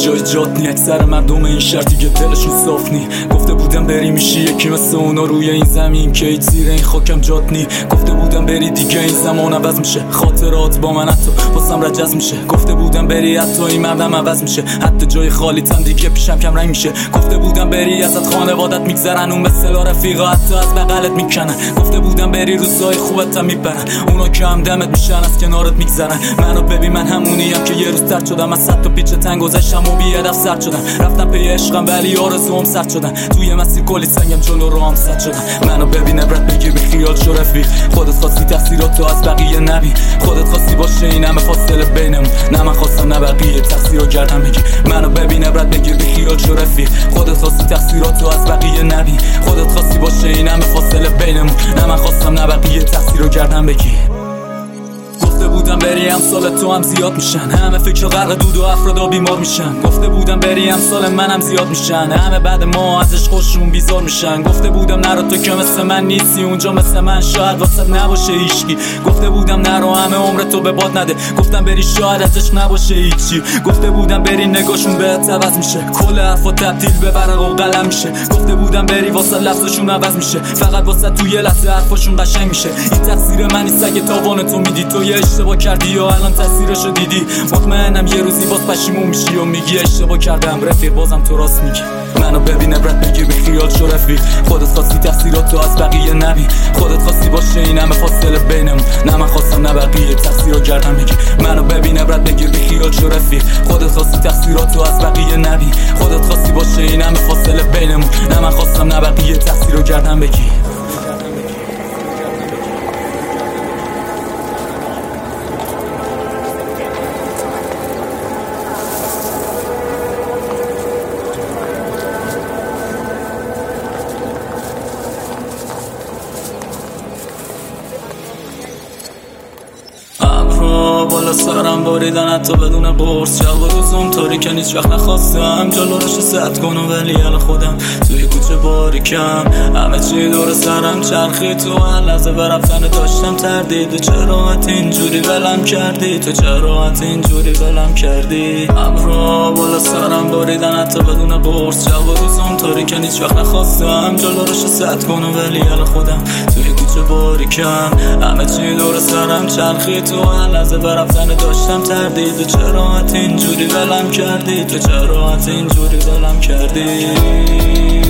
جای جات نی. اکثر مردم این شهر دیگه دلشون صاف نی. گفته بودم بری میشی یکی مثل اونا روی این زمین که هیچ زیر این خاکم جات نی. گفته بودم بری دیگه این زمان عوض میشه، خاطرات با من حتی واسم رجز میشه. گفته بودم بری حتی این مردم عوض میشه، حتی جای خالیت هم دیگه پیشم کم رنگ میشه. گفته بودم بری ازت خانوادت میگذرن، اون به اصطلاح رفیقا حتی از بغلت میکنن. گفته بودم بری روزای خوبت هم میبرن، اونا که همدمت میشن از کنارت میگذرن. منو ببین من همونیم که یه روز ترد شدم، از صد تا پیچ تنگ گذشتم و بی هدف سرد شدم. رفتم پی عشقم ولی آرزوام سرد شدن، توی مسیر کلی سنگم جلو راهم سد شدن. منو ببین عبرت بگیر بی خیال شو رفیق، خودت خواستی تقصیراتو از بقیه نبین، خودت خواستی باشه این همه فاصله بینمون، نه من خواستم نه بقیه تقصیرو گردن بگیر. منو ببین عبرت بگیر بی خیال شو رفیق، خودت خواستی تقصیراتو از بقیه نبین، خودت خواستی باشه این همه فاصله بینمون، نه من خواستم نه بقیه تقصیرو گردن بگیر. گفته بودم بری امسال تو هم زیاد میشن، همه فکر غرق دود و افرادا بیمار میشن. گفته بودم بری امسال منم زیاد میشن، همه بعد ما ازش خوششون بیزار میشن. گفته بودم نرو تو که مثل من نیستی، اونجا مثل من شاید واسه نباشه هیچکی. گفته بودم نرو همه عمر تو به باد نده، گفتم بری شاید ازش نباشه هیچی. گفته بودم بری نگاهشون بهت عوض میشه، کل حرفا تبدیل به ورق و قلم میشه. گفته بودم بری واسه لفظشون عوض میشه، فقط واسه تو یه لحظه حرفاشون قشنگ میشه. این تقصیر من نیست اگه تاوان تو میدی، تو یه اشتباه کردی یا الان تاثیرشو دیدی. مطمئنم یه روزی باز پشیمون میشی و میگی اشتباه کردم رفیق، بازم تو راست میگی. منو ببین عبرت بگیر بی خیال شو رفیق، خودت خواستی تقصیراتو از بقیه نبین، خودت خواستی باشه این همه فاصله بینمون، نه من خواستم نه بقیه تقصیرو گردن بگیر. منو ببین عبرت بگیر بی خیال شو رفیق، خودت خواستی تقصیراتو از بقیه نبین، خودت خواستی باشه این همه فاصله بینمون، نه من خواستم نه بقیه تقصیرو گردن بگیر. بالا سرم باریدن حتی بدون قرص، شب و روزم طوری که هیچ وقت نخواستم جلو روش سد کنم، ولی حال خودم توی کوچه باریکم، همه چی دور سرم چرخی. تو هر لحظه برفتن داشتم تردید، تو چرا اینجوری ولم کردی، تو چرا اینجوری ولم کردی. ابرا بالا سرم باریدن حتی بدون قرص، شب و روزم طوری که هیچ وقت نخواستم جلو روش سد کنم، ولی حال خودم توی کوچه باریکم، همه چی دور سرم چرخی. تو هر لحظه رفتن داشتم تردید، تو چرا اینجوری ولم کردی، تو چرا اینجوری ولم کردی.